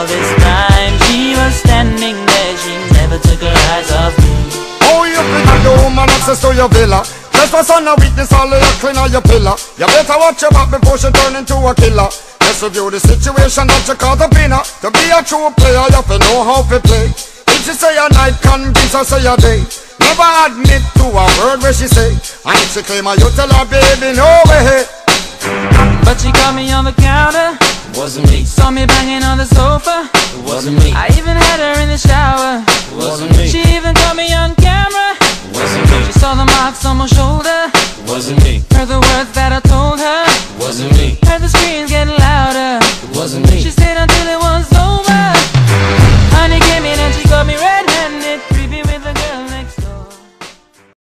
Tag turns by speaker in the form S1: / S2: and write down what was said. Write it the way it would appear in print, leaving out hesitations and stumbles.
S1: this time she was standing there, she never took her eyes off me.
S2: Oh, you think the woman access to your villa? Just for son of weakness, all of your clean on your pillar. You better watch your back before she turn into a killer. Just review the situation that you call the winner. To be a true player, you have to know how to play. If she say a night, convince her say a day. Never admit to a word where she say. And if she claim her, you tell her, baby, no way.
S1: But she caught me on the counter.
S3: It wasn't me.
S1: Saw me banging on the sofa.
S3: It wasn't me.
S1: I even had her in the shower.
S3: It wasn't me.
S1: She even caught me on camera.
S3: It wasn't me.
S1: She saw the marks on my shoulder.
S3: It wasn't me.
S1: Heard the words that I told her.